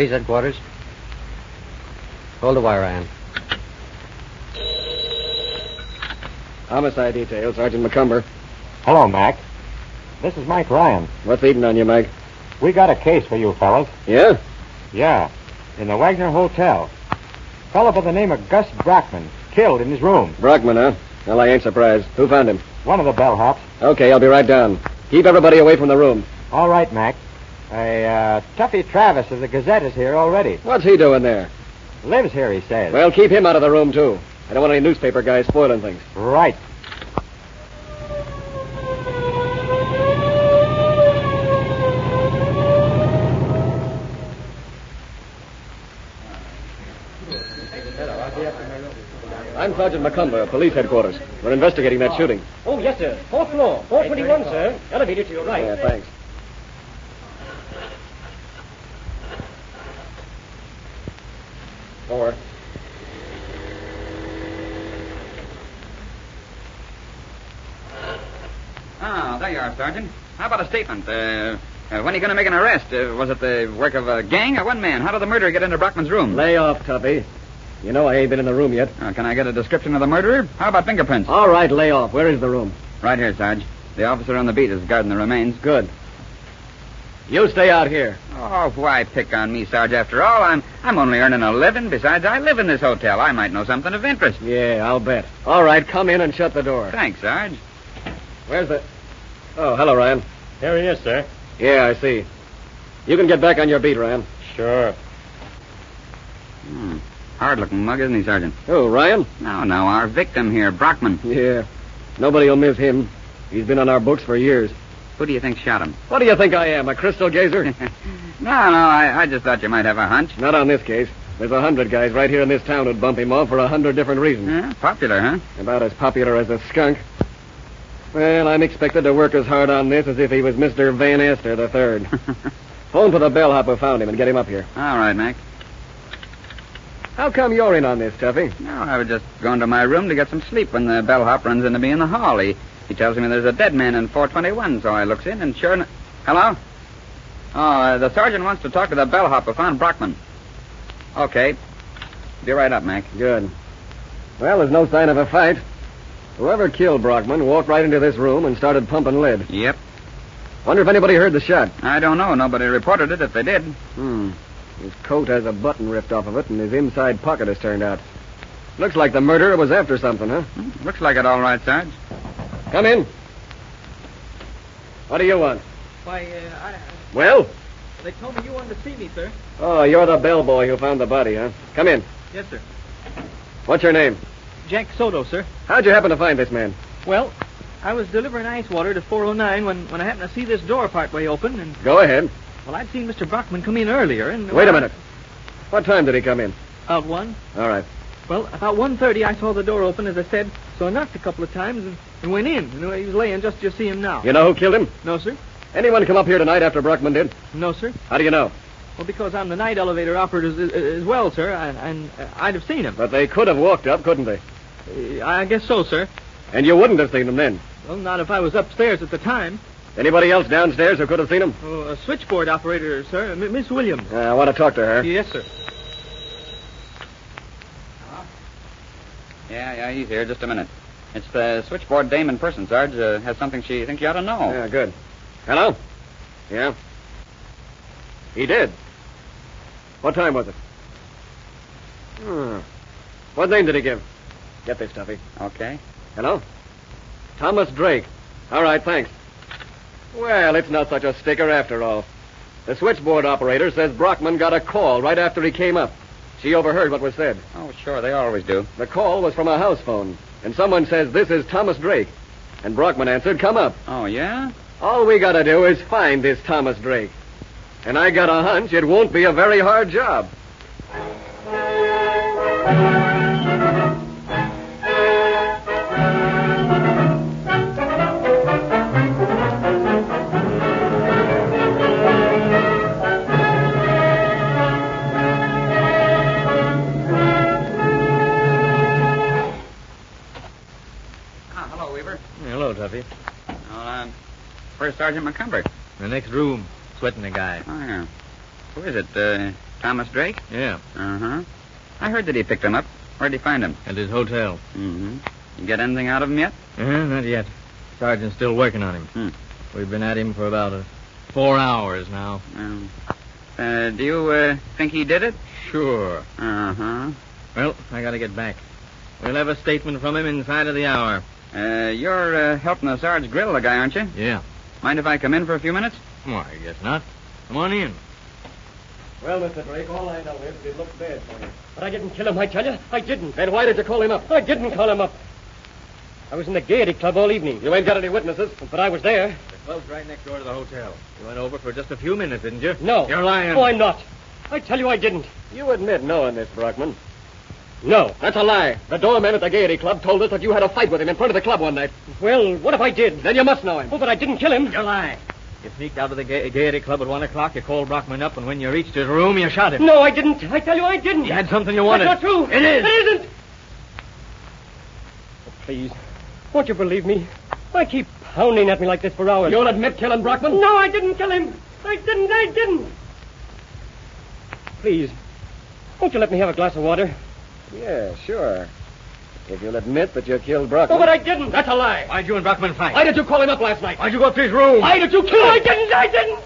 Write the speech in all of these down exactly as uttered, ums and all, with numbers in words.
Police headquarters. Hold the wire, Ryan. Homicide detail, Sergeant McCumber. Hello, Mac. This is Mike Ryan. What's eating on you, Mike? We got a case for you fellas. Yeah? Yeah, in the Wagner Hotel. Fellow by the name of Gus Brockman, killed in his room. Brockman, huh? Well, I ain't surprised. Who found him? One of the bellhops. Okay, I'll be right down. Keep everybody away from the room. All right, Mac. A uh, Tuffy Travis of the Gazette is here already. What's he doing there? Lives here, he says. Well, keep him out of the room, too. I don't want any newspaper guys spoiling things. Right. I'm Sergeant McCumber, police headquarters. We're investigating that shooting. Oh, yes, sir. Fourth floor. four twenty-one, sir. Elevator to your right. Yeah, thanks. Four. Ah, there you are, Sergeant. How about a statement? Uh, uh, when are you going to make an arrest? Uh, was it the work of a gang or one man? How did the murderer get into Brockman's room? Lay off, Tuffy. You know I ain't been in the room yet. Uh, can I get a description of the murderer? How about fingerprints? All right, lay off. Where is the room? Right here, Sarge. The officer on the beat is guarding the remains. Good. You stay out here. Oh, why pick on me, Sarge? After all, I'm I'm only earning a living. Besides, I live in this hotel. I might know something of interest. Yeah, I'll bet. All right, come in and shut the door. Thanks, Sarge. Where's the... Oh, hello, Ryan. Here he is, sir. Yeah, I see. You can get back on your beat, Ryan. Sure. Hmm. Hard-looking mug, isn't he, Sergeant? Oh, Ryan? No, no, our victim here, Brockman. Yeah. Nobody will miss him. He's been on our books for years. Who do you think shot him? What do you think I am, a crystal gazer? no, no, I, I just thought you might have a hunch. Not on this case. There's a hundred guys right here in this town who'd bump him off for a hundred different reasons. Yeah, popular, huh? About as popular as a skunk. Well, I'm expected to work as hard on this as if he was Mister Van Astor the Third. Phone for the bellhop who found him and get him up here. All right, Mac. How come you're in on this, Tuffy? No, I was just going to my room to get some sleep when the bellhop runs into me in the hall. He, he tells me there's a dead man in four twenty-one, so I looks in and sure enough... Hello? Oh, uh, the sergeant wants to talk to the bellhop who found Brockman. Okay. Be right up, Mac. Good. Well, there's no sign of a fight. Whoever killed Brockman walked right into this room and started pumping lead. Yep. Wonder if anybody heard the shot. I don't know. Nobody reported it if they did. Hmm. His coat has a button ripped off of it, and his inside pocket has turned out. Looks like the murderer was after something, huh? Hmm, looks like it all right, Sarge. Come in. What do you want? Why, uh, I... Well? They told me you wanted to see me, sir. Oh, you're the bellboy who found the body, huh? Come in. Yes, sir. What's your name? Jack Soto, sir. How'd you happen to find this man? Well, I was delivering ice water to four oh nine when, when I happened to see this door partway open, and... Go ahead. Well, I'd seen Mister Brockman come in earlier, and... Wait a minute. What time did he come in? About one. All right. Well, about one thirty, I saw the door open, as I said, so I knocked a couple of times and, and went in. And he was laying just as you see him now. You know who killed him? No, sir. Anyone come up here tonight after Brockman did? No, sir. How do you know? Well, because I'm the night elevator operator as, as well, sir, and, and I'd have seen him. But they could have walked up, couldn't they? Uh, I guess so, sir. And you wouldn't have seen him then? Well, not if I was upstairs at the time. Anybody else downstairs who could have seen him? Oh, a switchboard operator, sir. M- Miss Williams. Uh, I want to talk to her. Yes, sir. Hello? Yeah, yeah, he's here. Just a minute. It's the switchboard dame in person, Sarge. Uh, has something she thinks you ought to know. Yeah, good. Hello? Yeah? He did. What time was it? Hmm. What name did he give? Get this, Tuffy. Okay. Hello? Thomas Drake. All right, thanks. Well, it's not such a sticker after all. The switchboard operator says Brockman got a call right after he came up. She overheard what was said. Oh, sure, they always do. The call was from a house phone, and someone says this is Thomas Drake. And Brockman answered, come up. Oh, yeah? All we gotta do is find this Thomas Drake. And I got a hunch it won't be a very hard job. Tuffy. Well, uh, where's Sergeant McCumber? The next room. Sweating the guy. Oh, yeah. Who is it? Uh, Thomas Drake? Yeah, Uh-huh. I heard that he picked him up. Where'd he find him? at his hotel. Mm-hmm. You get anything out of him yet? Uh, not yet. Sergeant's still working on him. Hmm. We've been at him for about uh, four hours now. Um, uh, do you uh, think he did it? Sure. Uh-huh. Well, I gotta get back. We'll have a statement from him inside of the hour. Uh, you're uh, helping the Sarge grill the guy, aren't you? Yeah. Mind if I come in for a few minutes? Why, I guess not. Come on in. Well, Mister Drake, all I know is it looked bad for you. But I didn't kill him, I tell you. I didn't. Then why did you call him up? I didn't call him up. I was in the Gaiety Club all evening. You ain't got any witnesses. But I was there. The club's right next door to the hotel. You went over for just a few minutes, didn't you? No. You're lying. Oh, I'm not. I tell you I didn't. You admit knowing this, Brockman. No. That's a lie. The doorman at the Gaiety Club told us that you had a fight with him in front of the club one night. Well, what if I did? Then you must know him. Oh, but I didn't kill him. You're lying. You sneaked out of the Ga- Gaiety Club at one o'clock. You called Brockman up, and when you reached his room, you shot him. No, I didn't. I tell you I didn't. You had something you wanted. That's not true. It is. It isn't. Oh, please, won't you believe me? I keep pounding at me like this for hours. You'll admit killing Brockman? No, I didn't kill him. I didn't. I didn't. Please, won't you let me have a glass of water? Yeah, sure. If you'll admit that you killed Oh, Brockman. but I didn't. That's a lie. Why'd you and Brockman fight? Why did you call him up last night? Why'd you go up to his room? Why did you kill him? I didn't. I didn't.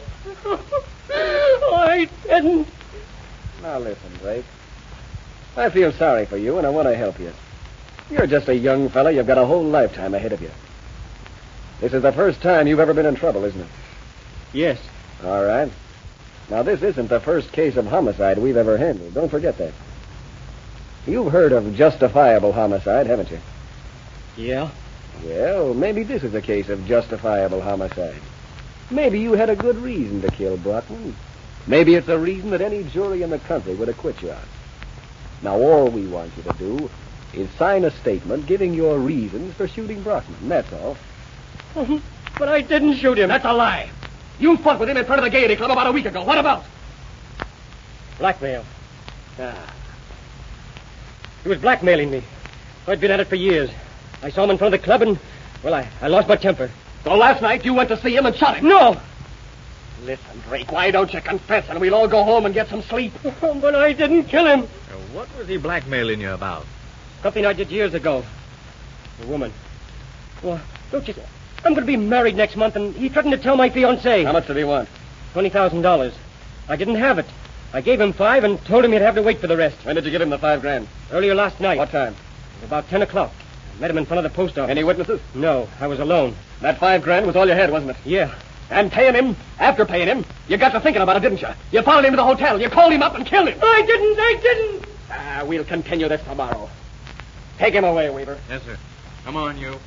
I didn't. Now listen, Drake. I feel sorry for you, and I want to help you. You're just a young fella. You've got a whole lifetime ahead of you. This is the first time you've ever been in trouble, isn't it? Yes. All right. Now, this isn't the first case of homicide we've ever handled. Don't forget that. You've heard of justifiable homicide, haven't you? Yeah. Well, maybe this is a case of justifiable homicide. Maybe you had a good reason to kill Brockman. Maybe it's a reason that any jury in the country would acquit you on. Now, all we want you to do is sign a statement giving your reasons for shooting Brockman. That's all. But I didn't shoot him. That's a lie. You fought with him in front of the Gaiety Club about a week ago. What about? Blackmail. Ah. He was blackmailing me. I'd been at it for years. I saw him in front of the club and, well, I, I lost my temper. So last night you went to see him and shot him? No! Listen, Drake, why don't you confess and we'll all go home and get some sleep? Oh, but I didn't kill him. Now, what was he blackmailing you about? Something I did years ago. A woman. Well, don't you... I'm going to be married next month, and he threatened to tell my fiancée. How much did he want? twenty thousand dollars. I didn't have it. I gave him five and told him he'd have to wait for the rest. When did you give him the five grand? Earlier last night. What time? It was about ten o'clock. I met him in front of the post office. Any witnesses? No, I was alone. That five grand was all you had, wasn't it? Yeah. And paying him, after paying him, you got to thinking about it, didn't you? You followed him to the hotel. You called him up and killed him. I didn't. I didn't. Ah, we'll continue this tomorrow. Take him away, Weaver. Yes, sir. Come on, you.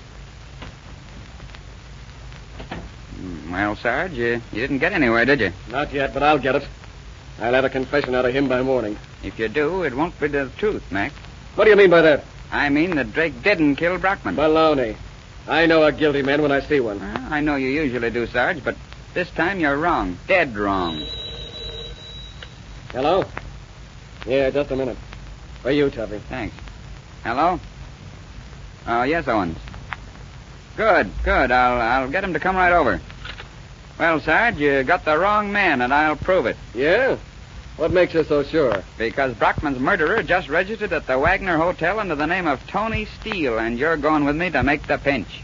Well, Sarge, you, you didn't get anywhere, did you? Not yet, but I'll get it. I'll have a confession out of him by morning. If you do, it won't be the truth, Mac. What do you mean by that? I mean that Drake didn't kill Brockman. Baloney. I know a guilty man when I see one. Well, I know you usually do, Sarge, but this time you're wrong. Dead wrong. Hello? Yeah, just a minute. For you, Tuffy. Thanks. Hello? Oh, yes, Owens. Good, good. I'll I'll get him to come right over. Well, Sarge, you got the wrong man, and I'll prove it. Yeah? What makes you so sure? Because Brockman's murderer just registered at the Wagner Hotel under the name of Tony Steele, and you're going with me to make the pinch.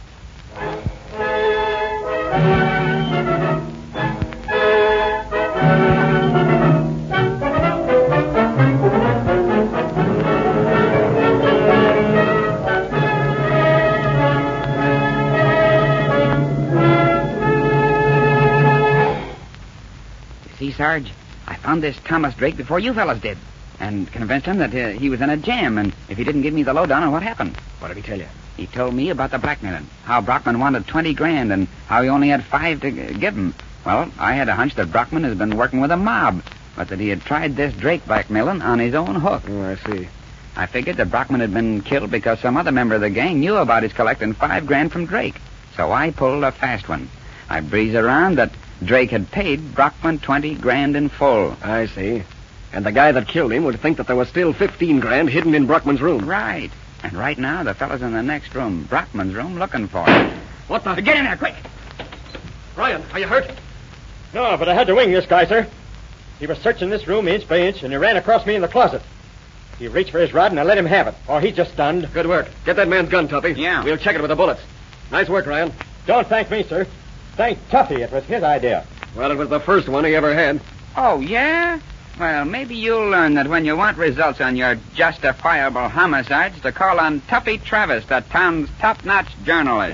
See, Sarge, I found this Thomas Drake before you fellas did, and convinced him that uh, he was in a jam, and if he didn't give me the lowdown on what happened. What did he tell you? He told me about the blackmailing, how Brockman wanted twenty grand, and how he only had five to g- give him. Well, I had a hunch that Brockman has been working with a mob, but that he had tried this Drake blackmailing on his own hook. Oh, I see. I figured that Brockman had been killed because some other member of the gang knew about his collecting five grand from Drake. So I pulled a fast one. I breezed around that Drake had paid Brockman twenty grand in full. I see. And the guy that killed him would think that there was still fifteen grand hidden in Brockman's room. Right. And right now, the fellow's in the next room, Brockman's room, looking for it. What the... Get in there, quick! Ryan, are you hurt? No, but I had to wing this guy, sir. He was searching this room inch by inch, and he ran across me in the closet. He reached for his rod, and I let him have it. Oh, he's just stunned. Good work. Get that man's gun, Tuppy. Yeah. We'll check it with the bullets. Nice work, Ryan. Don't thank me, sir. Thank Tuffy. It was his idea. Well, it was the first one he ever had. Oh, yeah? Well, maybe you'll learn that when you want results on your justifiable homicides, to call on Tuffy Travis, the town's top-notch journalist.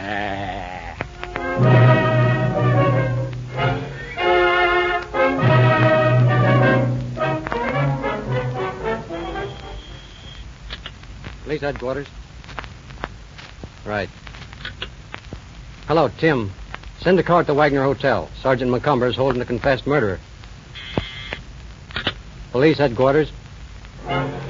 Police headquarters. Right. Hello, Tim. Send a car at the Wagner Hotel. Sergeant McCumber is holding a confessed murderer. Police headquarters.